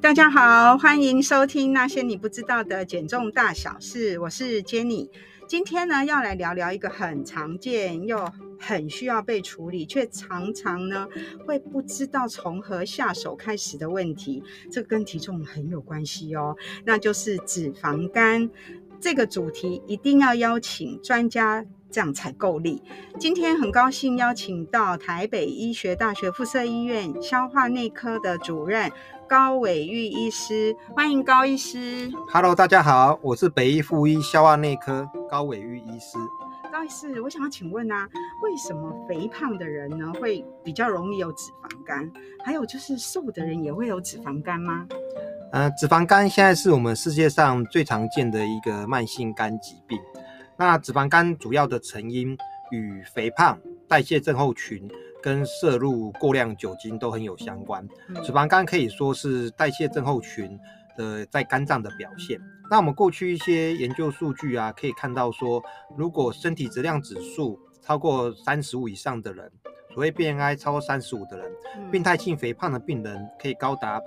大家好，欢迎收听那些你不知道的减重大小事，我是 Jenny。今天呢，要来聊聊一个很常见又很需要被处理，却常常呢会不知道从何下手开始的问题。这个跟体重很有关系哦，那就是脂肪肝。这个主题一定要邀请专家，这样才够力。今天很高兴邀请到台北医学大学附设医院消化内科的主任高伟玉医师，欢迎高医师。 Hello， 大家好，我是北医附一消化内科高伟玉医师。 高医师，我想要请问啊，为什么肥胖的人呢会比较容易有脂肪肝？还有就是瘦的人也会有脂肪肝吗？ 脂肪肝现在是我们世界上最常见的一个慢性肝疾病。那脂肪肝主要的成因与肥胖、代谢症候群跟摄入过量酒精都很有相关。脂肪肝可以说是代谢症候群的在肝脏的表现。那我们过去一些研究数据啊，可以看到说，如果身体质量指数超过35以上的人，所谓 BMI 超过35的人，病态性肥胖的病人可以高达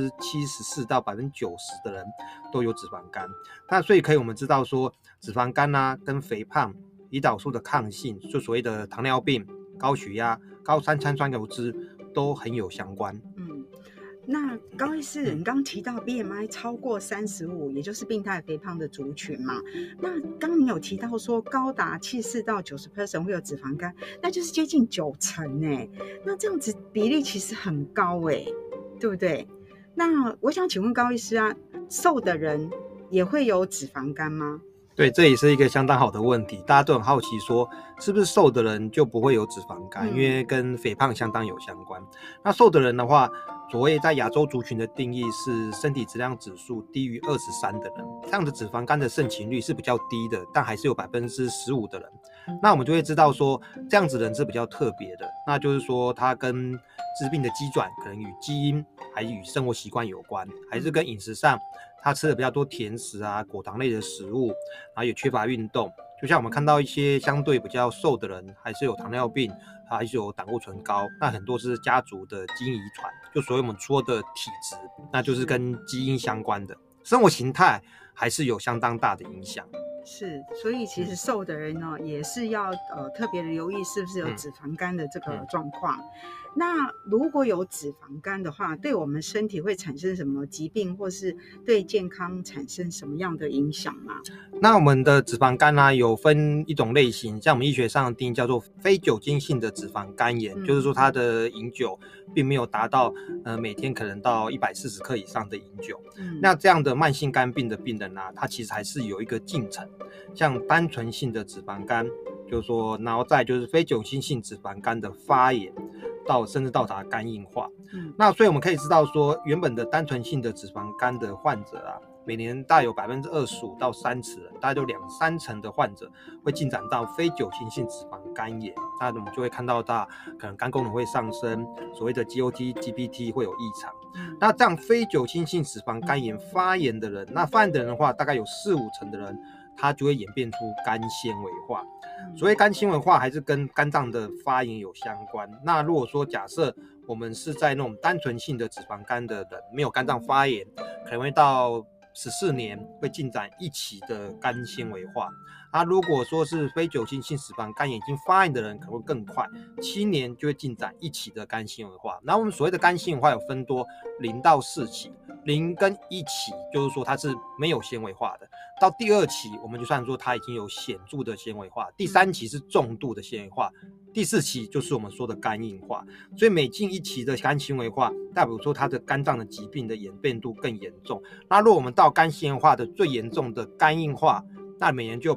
74%到90%的人都有脂肪肝。那所以可以我们知道说，脂肪肝啊跟肥胖、胰岛素的抗性，就所谓的糖尿病、高血压、高三餐酸油脂都很有相关。 那高医师，你刚刚提到 BMI 超过35，也就是病态肥胖的族群嘛？那刚你有提到说高达74%到90% 会有脂肪肝，那就是接近90%哎，那这样子比例其实很高哎，对不对？那我想请问高医师啊，瘦的人也会有脂肪肝吗？ 对，这也是一个相当好的问题，大家都很好奇说，是不是瘦的人就不会有脂肪肝？因为跟肥胖相当有相关。那瘦的人的话，所谓在亚洲族群的定义是身体质量指数低于23的人，这样的脂肪肝的盛行率是比较低的，但还是有15%的人。那我们就会知道说，这样子的人是比较特别的，那就是说他跟致病的机转可能与基因还是与生活习惯有关，还是跟饮食上他吃的比较多甜食啊、果糖类的食物，然后也缺乏运动。就像我们看到一些相对比较瘦的人，还是有糖尿病，还是有胆固醇高，那很多是家族的基因遗传，就所谓我们说的体质，那就是跟基因相关的。生活形态还是有相当大的影响。 是，所以其实瘦的人呢，也是要特别的留意是不是有脂肪肝的这个状况。那如果有脂肪肝的话，对我们身体会产生什么疾病，或是对健康产生什么样的影响吗？ 那我们的脂肪肝啊，有分一种类型，像我们医学上的定义叫做非酒精性的脂肪肝炎，就是说它的饮酒并没有达到每天可能到140克以上的饮酒。那这样的慢性肝病的病人啊，他其实还是有一个进程，像单纯性的脂肪肝，就是说，然后再就是非酒精性脂肪肝的发炎，甚至到达肝硬化。那所以我们可以知道说，原本的单纯性的脂肪肝的患者啊，每年大有25%到30%，大概就2-3成的患者会进展到非酒精性脂肪肝炎。那我们就会看到可能肝功能会上升，所谓的 GOT、GPT 会有异常。那这样非酒精性脂肪肝炎发炎的人，那发炎的人的话，大概有4-5成的人，它就会演变出肝纤维化。所谓肝纤维化还是跟肝脏的发炎有相关。那如果说假设我们是在那种单纯性的脂肪肝的人，没有肝脏发炎，可能会到14年会进展1期的肝纤维化。如果说是非酒精性脂肪肝炎已经发炎的人，可能会更快，7年就会进展1期的肝纤维化。然后我们所谓的肝纤维化有分多0到4期，0跟1期就是说它是没有纤维化的，到第2期我们就算说它已经有显著的纤维化，第3期是重度的纤维化，第4期就是我们说的肝硬化。所以每进1期的肝纤维化，代表说它的肝脏的疾病的演变度更严重。那如果我们到肝纤维化的最严重的肝硬化，那每年就有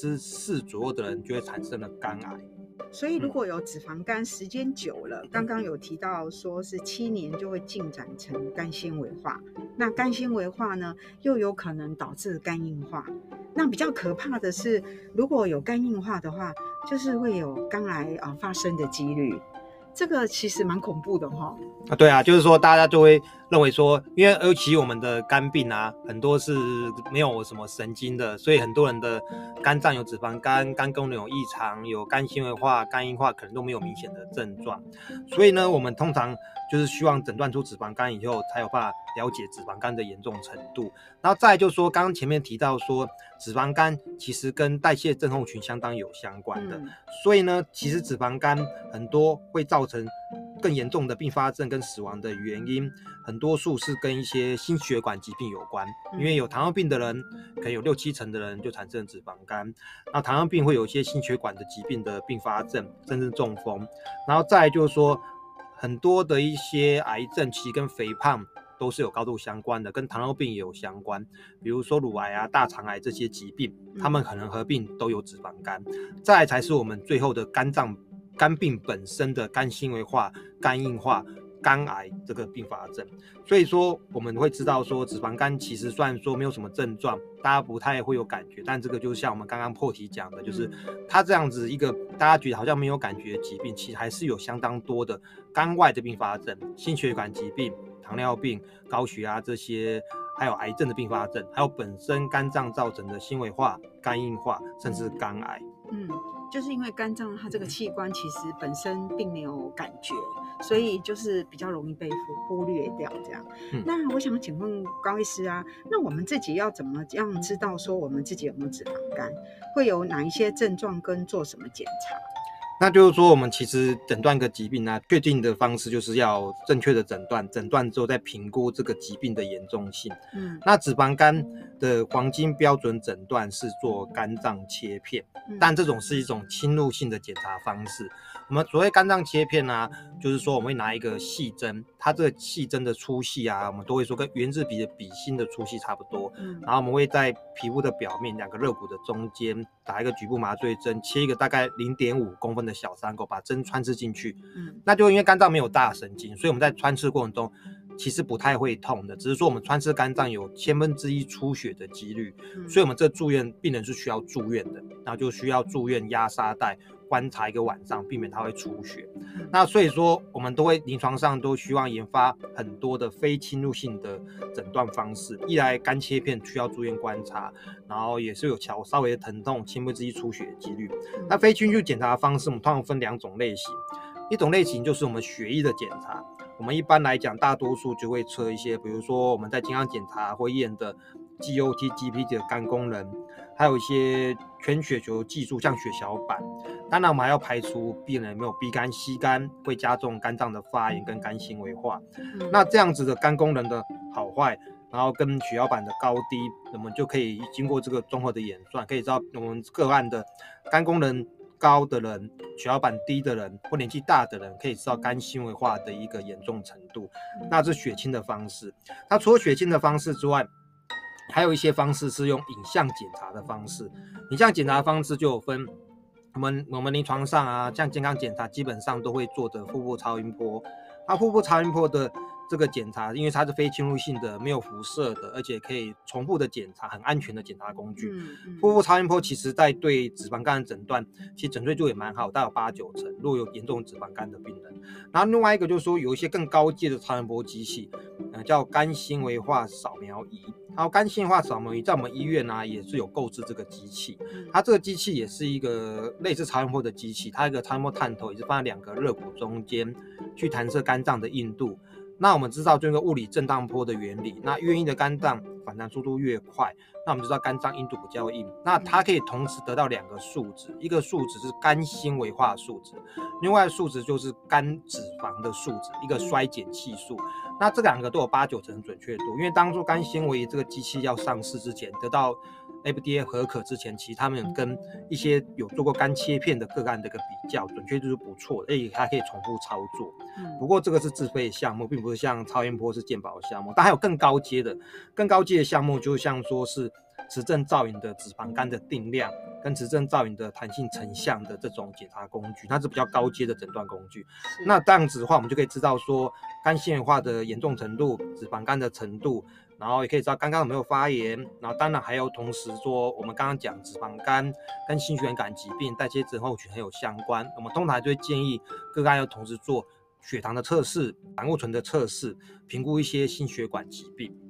4%左右的人就会产生了肝癌。 所以如果有脂肪肝时间久了，刚刚有提到说是7年就会进展成肝纤维化，那肝纤维化呢又有可能导致肝硬化。那比较可怕的是，如果有肝硬化的话，就是会有肝癌发生的几率。这个其实蛮恐怖的哈。 对啊，就是说大家就会认为说，因为尤其我们的肝病啊，很多是没有什么神经的，所以很多人的肝脏有脂肪肝、肝功能有异常、有肝纤维化、肝硬化，可能都没有明显的症状。所以呢，我们通常就是希望诊断出脂肪肝以后，才有办法了解脂肪肝的严重程度。然后再来就是说，刚刚前面提到说，脂肪肝其实跟代谢症候群相当有相关的，所以呢，其实脂肪肝很多会造成更严重的并发症跟死亡的原因，很多数是跟一些心血管疾病有关。因为有糖尿病的人，可能有6-7成的人就产生脂肪肝。那糖尿病会有一些心血管的疾病的并发症，甚至中风。然后再来就是说，很多的一些癌症其实跟肥胖都是有高度相关的，跟糖尿病也有相关。比如说乳癌啊、大肠癌这些疾病，他们可能合并都有脂肪肝。再来才是我们最后的肝病本身的肝纤维化、肝硬化、肝癌这个并发症。所以说我们会知道说，脂肪肝其实虽然说没有什么症状，大家不太会有感觉，但这个就像我们刚刚破题讲的，就是它这样子一个大家觉得好像没有感觉的疾病，其实还是有相当多的肝外的并发症、心血管疾病、糖尿病、高血压这些，还有癌症的并发症，还有本身肝脏造成的纤维化、肝硬化，甚至肝癌。 就是因为肝脏它这个器官其实本身并没有感觉，所以就是比较容易被忽略掉这样。那我想请问高医师啊，那我们自己要怎么样知道说我们自己有没有脂肪肝？会有哪一些症状跟做什么检查？ 那就是说，我们其实诊断个疾病啊，确定的方式就是要正确的诊断之后再评估这个疾病的严重性。那脂肪肝的黄金标准诊断是做肝脏切片，但这种是一种侵入性的检查方式。我们所谓肝脏切片啊，就是说我们会拿一个细针，它这个细针的粗细啊，我们都会说跟圆珠笔的笔芯的粗细差不多。然后我们会在皮肤的表面2个肋骨的中间打一个局部麻醉针，切一个大概0.5公分的小伤口，把针穿刺进去。那就因为肝脏没有大神经，所以我们在穿刺过程中其实不太会痛的，只是说我们穿刺肝脏有1/1000出血的几率，所以我们这住院病人是需要住院的，然后就需要住院压沙袋观察1个晚上，避免它会出血。那所以说我们都会临床上都希望研发很多的非侵入性的诊断方式，一来肝切片需要住院观察，然后也是有稍微的疼痛1/1000出血的几率。那非侵入检查方式我们通常分2种类型，一种类型就是我们血液的检查，我们一般来讲大多数就会测一些，比如说我们在健康检查会验的 GOT、GPT 的肝功能，还有一些全血球技术像血小板。当然我们还要排除病人有没有 B 肝、C 肝，会加重肝脏的发炎跟肝纤维化。那这样子的肝功能的好坏，然后跟血小板的高低，我们就可以经过这个综合的演算，可以知道我们个案的肝功能高的人、血小板低的人或年纪大的人，可以知道肝纤维化的一个严重程度。那是血清的方式。那除了血清的方式之外，还有一些方式是用影像检查的方式。影像检查的方式就有分，我们临床上啊，像健康检查基本上都会做的腹部超音波。那腹部超音波的这个检查，因为它是非侵入性的、没有辐射的，而且可以重复的检查，很安全的检查工具。腹部超音波其实在对脂肪肝的诊断，其实准确度也蛮好，大概有8-9成。如果有严重脂肪肝的病人，然后另外一个就是说，有一些更高阶的超音波机器，叫肝纤维化扫描仪。然后肝纤维化扫描仪在我们医院啊也是有购置这个机器，它这个机器也是一个类似超音波的机器，它一个超音波探头也是放在2个肋骨中间，去弹射肝脏的硬度。那我们知道这个物理震荡波的原理，那越硬的肝脏反弹速度越快，那我们知道肝脏硬度比较硬，那它可以同时得到2个数值，一个数值是肝纤维化数值，另外的数值就是肝脂肪的数值，一个衰减系数。那这2个都有8-9成准确度，因为当初肝纤维这个机器要上市之前，得到 FDA 核可之前，其实他们跟一些有做过肝切片的个案的一个比较，准确度是不错的，而且还可以重复操作。不过这个是自费项目，并不是像超音波是健保项目，但还有更高阶的项目，就像说是磁振造影的脂肪肝的定量，跟磁振造影的弹性成像的这种检查工具，它是比较高阶的诊断工具。那这样子的话，我们就可以知道说肝纤维化的严重程度、脂肪肝的程度，然后也可以知道肝脏有没有发炎，然后当然还有同时说我们刚刚讲脂肪肝跟心血管疾病、代谢症候群很有相关，我们通常就会建议个案要同时做血糖的测试、胆固醇的测试，评估一些心血管疾病。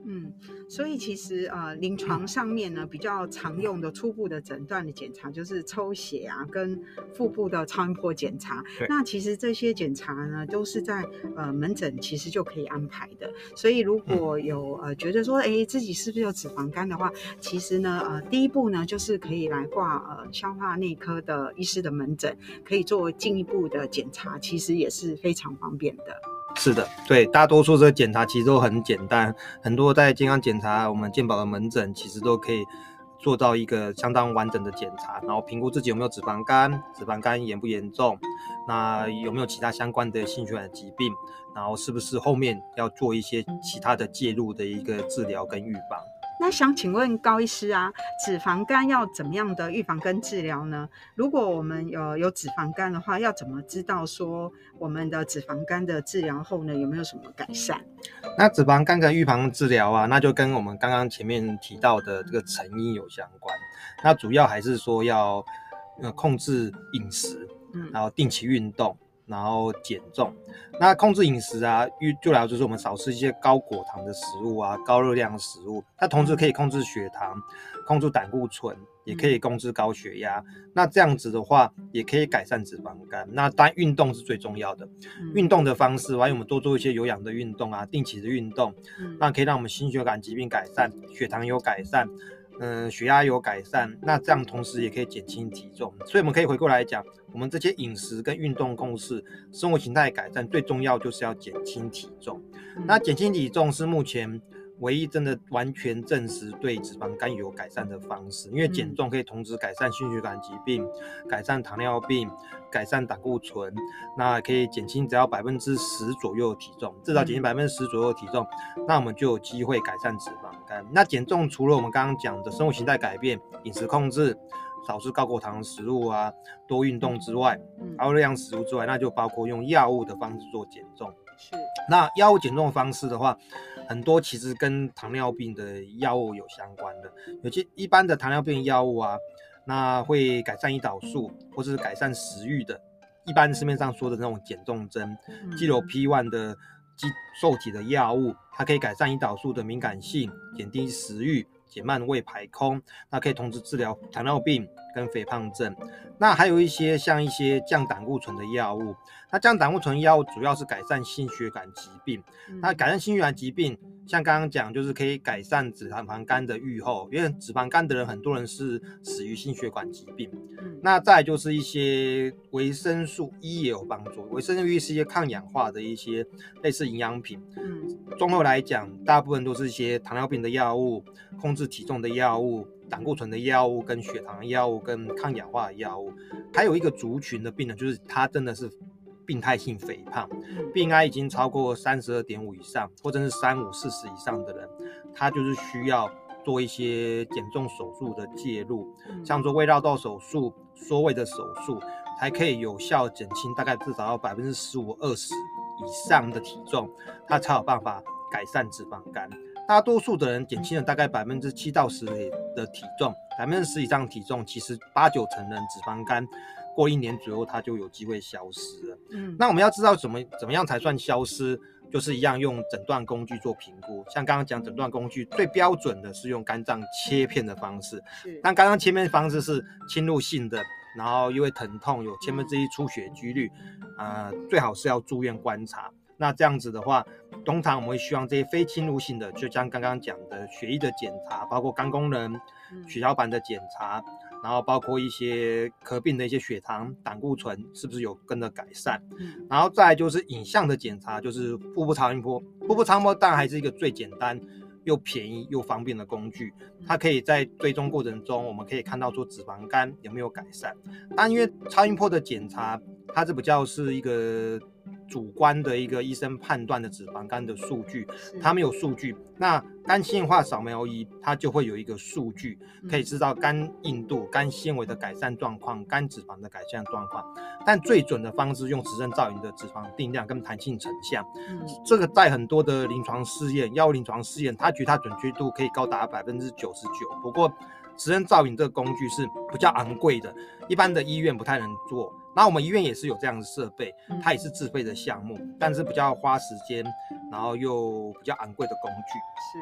所以其实临床上面呢，比较常用的初步的诊断的检查就是抽血啊，跟腹部的超音波检查。那其实这些检查呢，都是在门诊其实就可以安排的。所以如果有觉得说，自己是不是有脂肪肝的话，其实呢，第一步呢，就是可以来挂消化内科的医师的门诊，可以做进一步的检查，其实也是非常方便的。 是的，对，大多数这个检查其实都很简单，很多在健康检查我们健保的门诊其实都可以做到一个相当完整的检查，然后评估自己有没有脂肪肝，脂肪肝严不严重，那有没有其他相关的心血管疾病，然后是不是后面要做一些其他的介入的一个治疗跟预防。 那想请问高医师啊，脂肪肝要怎么样的预防跟治疗呢？如果我们有脂肪肝的话，要怎么知道说我们的脂肪肝的治疗后呢，有没有什么改善？ 那脂肪肝的预防治疗啊，那就跟我们刚刚前面提到的这个成因有相关。那主要还是说要控制饮食，然后定期运动，然后减重。那控制饮食啊，就来就是我们少吃一些高果糖的食物啊，高热量的食物。那同时可以控制血糖，控制胆固醇，也可以控制高血压。那这样子的话，也可以改善脂肪肝。那当然运动是最重要的，运动的方式，还有我们多做一些有氧的运动啊，定期的运动，那可以让我们心血管疾病改善，血糖有改善。血压有改善，那这样同时也可以减轻体重。所以我们可以回过来讲，我们这些饮食跟运动共识，生活形态改善，最重要就是要减轻体重。那减轻体重是目前唯一真的完全证实对脂肪肝有改善的方式，因为减重可以同时改善心血管疾病，改善糖尿病，改善胆固醇，那可以减轻只要10%左右的体重，至少减轻10%左右的体重，那我们就有机会改善脂肪肝。那减重除了我们刚刚讲的生活形态改变、饮食控制、少吃高果糖的食物啊、多运动之外，高热量食物之外，那就包括用药物的方式做减重。那药物减重的方式的话，很多其实跟糖尿病的药物有相关的，有些一般的糖尿病药物啊，那会改善胰岛素或是改善食欲的，一般市面上说的那种减重针，GLP-1 的肌受体的药物，它可以改善胰岛素的敏感性，减低食欲，减慢胃排空，那可以同时治疗糖尿病跟肥胖症。那还有一些像一些降胆固醇的药物，那降胆固醇药物主要是改善心血管疾病。那改善心血管疾病，像刚刚讲，就是可以改善脂肪肝的预后，因为脂肪肝的人很多人是死于心血管疾病。那再来就是一些维生素 E 也有帮助，维生素 E 是一些抗氧化的一些类似营养品。综合来讲，大部分都是一些糖尿病的药物、控制体重的药物、胆固醇的药物、跟血糖的药物、跟抗氧化的药物。还有一个族群的病人，就是他真的是病态性肥胖，BMI 已经超过32.5以上，或者是35、40以上的人，他就是需要做一些减重手术的介入，像做胃绕道手术、缩胃的手术，才可以有效减轻大概至少要15%、20%以上的体重，他才有办法改善脂肪肝。大多数的人减轻了大概7%到10%的体重，10%以上的体重，其实8、9成人脂肪肝过1年左右，它就有机会消失了。那我们要知道怎么样才算消失，就是一样用诊断工具做评估。像刚刚讲诊断工具最标准的是用肝脏切片的方式，但肝脏切片的方式是侵入性的，然后因为疼痛有1/1000出血几率，最好是要住院观察。那这样子的话，通常我们会希望这些非侵入性的，就像刚刚讲的血液的检查，包括肝功能、血小板的检查，然后包括一些合并的一些血糖、胆固醇是不是有跟着改善，然后再来就是影像的检查，就是腹部超音波。腹部超音波当然还是一个最简单又便宜又方便的工具，它可以在追踪过程中，我们可以看到说脂肪肝有没有改善。但因为超音波的检查，它是比较是一个主观的一个医生判断的脂肪肝的数据，它没有数据。那肝纤维化扫描仪它就会有一个数据，可以知道肝硬度、肝纤维的改善状况、肝脂肪的改善状况。但最准的方式用磁振造影的脂肪定量跟弹性成像，这个在很多的临床试验、药物临床试验，它觉得它准确度可以高达99%。不过磁振造影这个工具是比较昂贵的，一般的医院不太能做。那我们医院也是有这样的设备，它也是自费的项目，但是比较花时间，然后又比较昂贵的工具。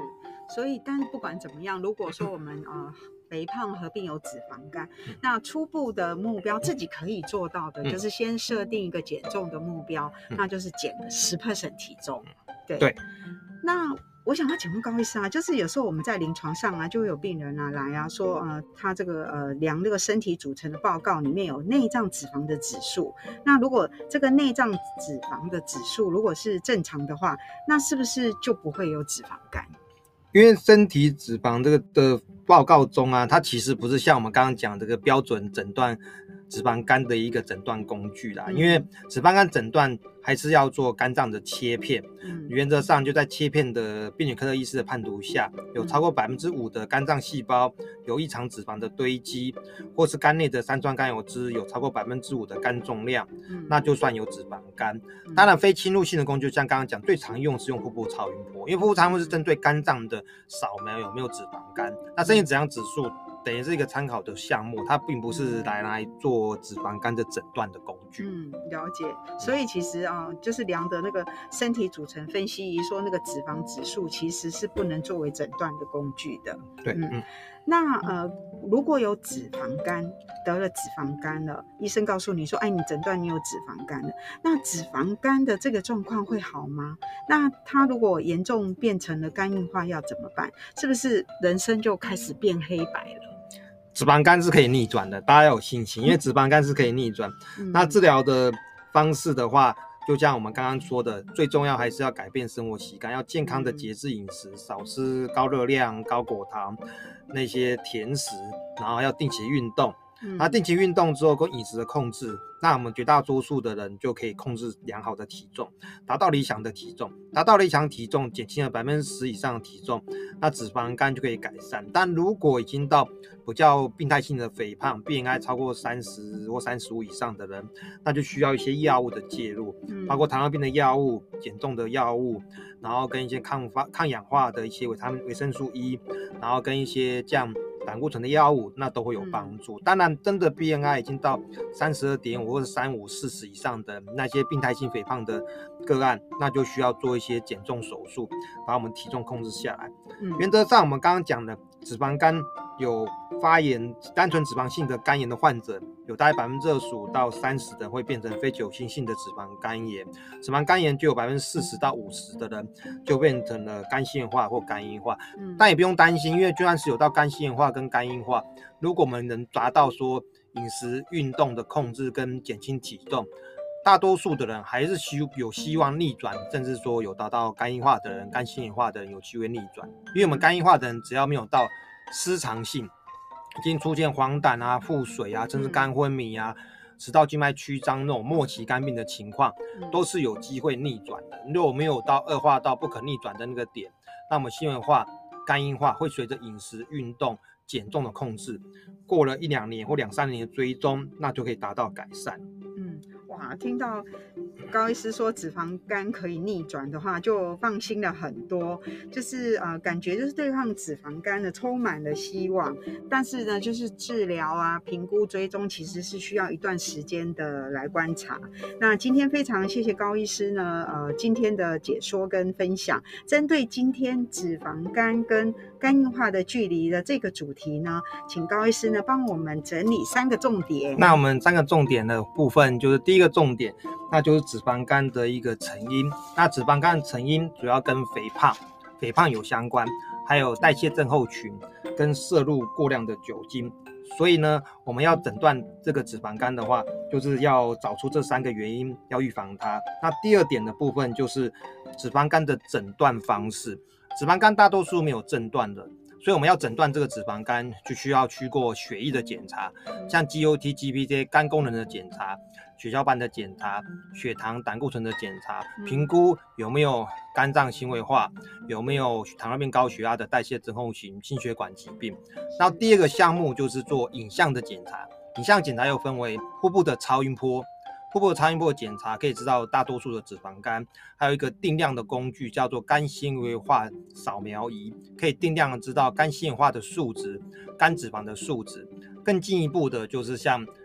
所以，但不管怎么样，如果说我们肥胖合并有脂肪肝，那初步的目标自己可以做到的，就是先设定一个减重的目标，那就是减个10% 体重。对。那我想要请问高医师啊，就是有时候我们在临床上啊，就会有病人啊来啊说，他这个量这个身体组成的报告里面有内脏脂肪的指数。那如果这个内脏脂肪的指数如果是正常的话，那是不是就不会有脂肪肝？ 因为身体脂肪这个的报告中啊，它其实不是像我们刚刚讲这个标准诊断脂肪肝的一个诊断工具啦，因为脂肪肝诊断还是要做肝脏的切片，原则上就在切片的病理科的医师的判读下，有超过 5% 的肝脏细胞有异常脂肪的堆积，或是肝内的三酸甘油酯有超过 5% 的肝重量，那就算有脂肪肝。当然非侵入性的工具像刚刚讲最常用是用腹部超音波，因为腹部超音波是针对肝脏的扫描有没有脂肪肝，那身体质量指数等于是一个参考的项目，它并不是来做脂肪肝的诊断的工具。 了解。所以其实就是量的那个身体组成分析仪说那个脂肪指数其实是不能作为诊断的工具的。 对， 那如果有脂肪肝，得了脂肪肝了，医生告诉你说，你诊断你有脂肪肝了，那脂肪肝的这个状况会好吗？那他如果严重变成了肝硬化要怎么办？是不是人生就开始变黑白了？ 脂肪肝是可以逆转的，大家要有信心，因为脂肪肝是可以逆转。那治疗的方式的话，就像我们刚刚说的，最重要还是要改变生活习惯，要健康的节制饮食，少吃高热量、高果糖那些甜食，然后要定期运动。那定期运动之后跟饮食的控制，那我们绝大多数的人就可以控制良好的体重，达到理想的体重，达到理想体重减轻了 10% 以上的体重，那脂肪肝就可以改善。但如果已经到比较病态性的肥胖 BMI 超过30或35以上的人，那就需要一些药物的介入，包括糖尿病的药物、减重的药物，然后跟一些抗氧化的一些维生素 E， 然后跟一些降胆固醇的药物，那都会有帮助。当然真的 BMI 已经到32.5或者35、40以上的那些病态性肥胖的个案，那就需要做一些减重手术，把我们体重控制下来。原则上我们刚刚讲的脂肪肝有发炎单纯脂肪性的肝炎的患者，有大概25%到30%的会变成非酒精性的脂肪肝炎，脂肪肝炎就有40%到50%的人就变成了肝纤维化或肝硬化。但也不用担心，因为就算是有到肝纤维化跟肝硬化，如果我们能达到说饮食运动的控制跟减轻体重，大多数的人还是有希望逆转，甚至说有达到肝硬化的人、肝纤维化的人有机会逆转。因为我们肝硬化的人只要没有到失常性，已经出现黄疸啊、腹水啊，甚至肝昏迷啊、食道静脉曲张那种末期肝病的情况，都是有机会逆转的。如果没有到恶化到不可逆转的那个点，那么纤维化、肝硬化会随着饮食、运动、减重的控制，过了1-2年或2-3年的追踪，那就可以达到改善。 哇，听到高医师说脂肪肝可以逆转的话，就放心了很多。就是感觉就是对抗脂肪肝呢充满了希望。但是呢，就是治疗啊、评估、追踪，其实是需要一段时间的来观察。那今天非常谢谢高医师呢，今天的解说跟分享，针对今天脂肪肝跟肝硬化的距离的这个主题呢，请高医师呢帮我们整理3个重点。 那我们3个重点的部分，就是第一个重点，那就是脂肪肝的一个成因。那脂肪肝的成因主要跟肥胖有相关，还有代谢症候群跟摄入过量的酒精。所以呢，我们要诊断这个脂肪肝的话，就是要找出这3个原因，要预防它。那第二点的部分就是脂肪肝的诊断方式。脂肪肝大多数没有诊断的，所以我们要诊断这个脂肪肝，就需要去过血液的检查，像 GOT、GP 这些肝功能的检查，血小板的检查，血糖、胆固醇的检查，评估有没有肝脏纤维化，有没有糖尿病、高血压的代谢症候群、心血管疾病。然后第二个项目就是做影像的检查，影像检查又分为腹部的超音波。腹部的超音波检查可以知道大多数的脂肪肝，还有一个定量的工具叫做肝纤维化扫描仪，可以定量的知道肝纤维化的数值、肝脂肪的数值。更进一步的就是像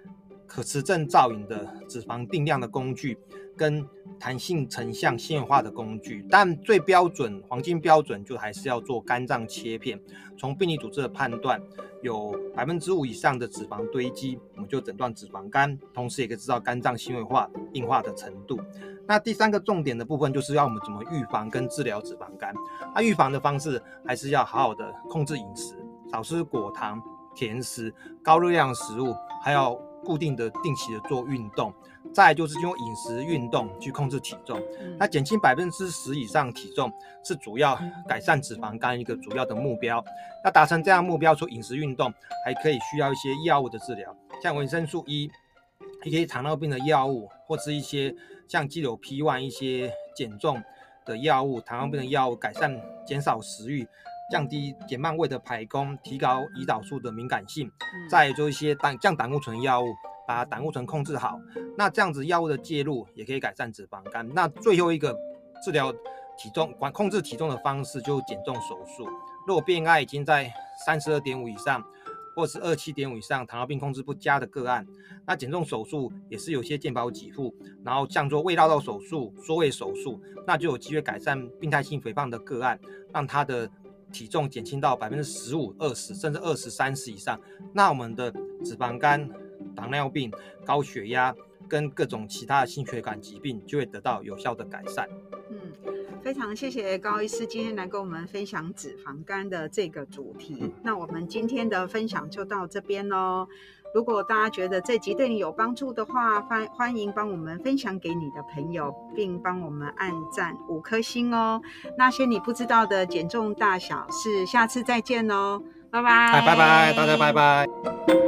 可持证造影的脂肪定量的工具，跟弹性成像纤维化的工具，但最标准黄金标准就还是要做肝脏切片，从病理组织的判断有5%以上的脂肪堆积，我们就诊断脂肪肝，同时也可以知道肝脏纤维化硬化的程度。那第三个重点的部分就是要我们怎么预防跟治疗脂肪肝。那预防的方式还是要好好的控制饮食，少吃果糖、甜食、高热量食物，还要固定的定期的做运动。再来就是用饮食运动去控制体重，那减轻10%以上体重是主要改善脂肪肝一个主要的目标。要达成这样的目标，除饮食运动，还可以需要一些药物的治疗，像维生素 E、一些糖尿病的药物，或是一些像肌瘤 P1 一些减重的药物、糖尿病的药物，减少食欲，减慢胃的排空，提高胰岛素的敏感性。再就一些降胆固醇药物，把胆固醇控制好。那这样子药物的介入也可以改善脂肪肝。那最后一个治疗体重控制体重的方式就是减重手术。如果 BMI 已经在 32.5 以上，或是27.5以上，糖尿病控制不佳的个案，那减重手术也是有些健保给付，然后像做胃绕道手术、缩胃手术，那就有机会改善病态性肥胖的个案，让他的体重减轻到15%、20%甚至20%、30%以上。那我们的脂肪肝、糖尿病、高血压跟各种其他的心血管疾病就会得到有效的改善。 非常谢谢高医师今天来跟我们分享脂肪肝的这个主题。那我们今天的分享就到这边咯。如果大家觉得这集对你有帮助的话，欢迎帮我们分享给你的朋友，并帮我们按赞5颗星哦。那些你不知道的减重大小事，下次再见哦，拜拜。 拜拜，大家拜拜。